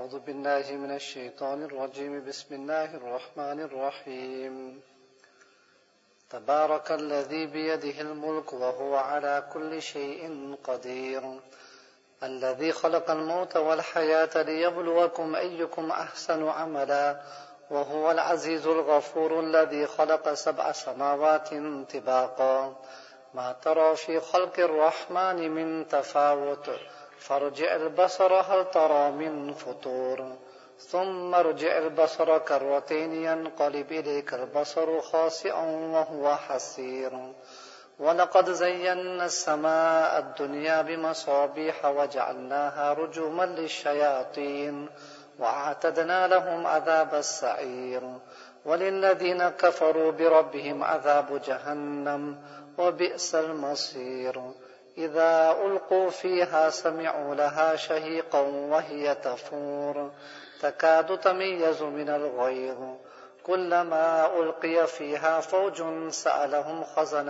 أعوذ بالله من الشيطان الرجيم. بسم الله الرحمن الرحيم. تبارك الذي بيده الملك وهو على كل شيء قدير. الذي خلق الموت والحياة ليبلوكم أيكم أحسن عملا وهو العزيز الغفور. الذي خلق 7 سماوات طباقا ما ترى في خلق الرحمن من تفاوت فارجع البصر هل ترى من فطور ثم ارجع البصر كرتين ينقلب إليك البصر خاسئا وهو حسير. ولقد زينا السماء الدنيا بمصابيح وجعلناها رجوما للشياطين وأعتدنا لهم عذاب السعير. وللذين كفروا بربهم عذاب جهنم وبئس المصير. إذا ألقوا فيها سمعوا لها شهيقا وهي تفور تكاد تميز من الغيظ. كلما ألقي فيها فوج سألهم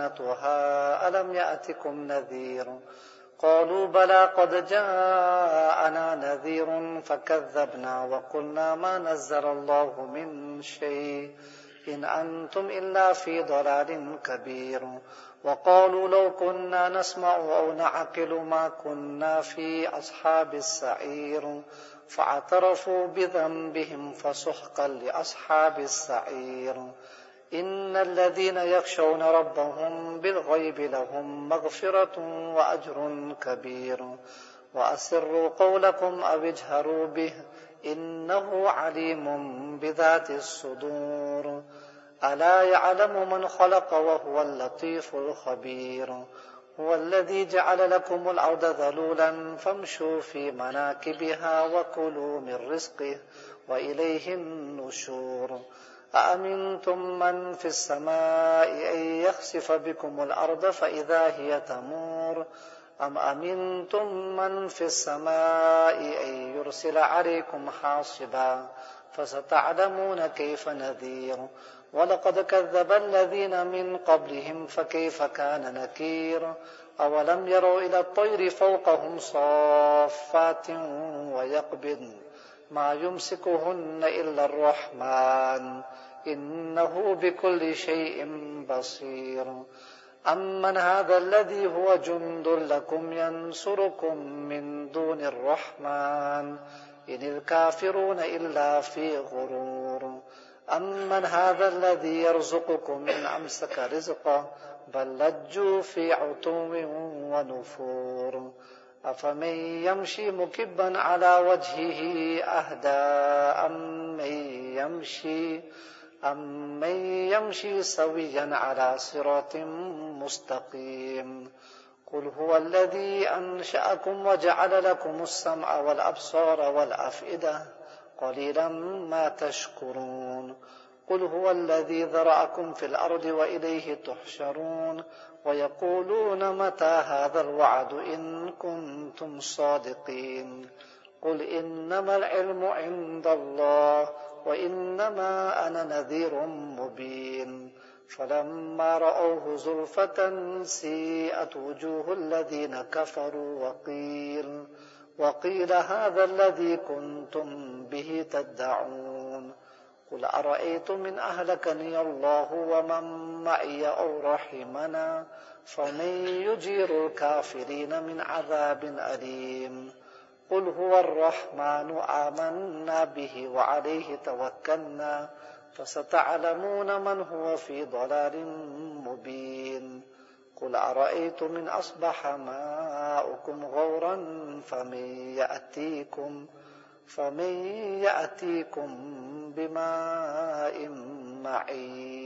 خزنتها ألم يأتكم نذير قالوا بلى قد جاءنا نذير فكذبنا وقلنا ما نزل الله من شيء إن أنتم إلا في ضلال كبير. وقالوا لو كنا نسمع أو نعقل ما كنا في أصحاب السعير فاعترفوا بذنبهم فسحقا لأصحاب السعير. إن الذين يخشون ربهم بالغيب لهم مغفرة وأجر كبير. وأسروا قولكم أو اجهروا به إنه عليم بذات الصدور. ألا يعلم من خلق وهو اللطيف الخبير. هو الذي جعل لكم الأرض ذلولا فامشوا في مناكبها وكلوا من رزقه وإليه النشور. أأمنتم من في السماء أن يخسف بكم الأرض فإذا هي تمور أم أمنتم من في السماء أن يرسل عليكم حاصبا فستعلمون كيف نذير. ولقد كذب الذين من قبلهم فكيف كان نكير. أولم يروا إلى الطير فوقهم صافات ويقبضن ما يمسكهن إلا الرحمن إنه بكل شيء بصير. أمن هذا الذي هو جند لكم ينصركم من دون الرحمن إن الكافرون إلا في غرور. أمن هذا الذي يرزقكم إن أمسك رزقه بل لجوا في عتو ونفور. أفمن يمشي مكبا على وجهه أهدى أمن يمشي سويا على صراط مستقيم. قل هو الذي أنشأكم وجعل لكم السمع والأبصار والأفئدة قليلا ما تشكرون. قل هو الذي ذرأكم في الأرض وإليه تحشرون. ويقولون متى هذا الوعد إن كنتم صادقين. قل إنما العلم عند الله وإنما أنا نذير مبين. فلما رأوه زلفة سيئت وجوه الذين كفروا وقيل هذا الذي كنتم به تدعون. قل أرأيتم من أهلكني الله ومن معي أو رحمنا فمن يجير الكافرين من عذاب أليم. قل هو الرحمن آمنا به وعليه توكلنا فستعلمون من هو في ضلال مبين. قل أرأيتم من أصبح ماؤكم غورا فمن يأتيكم بماء معين.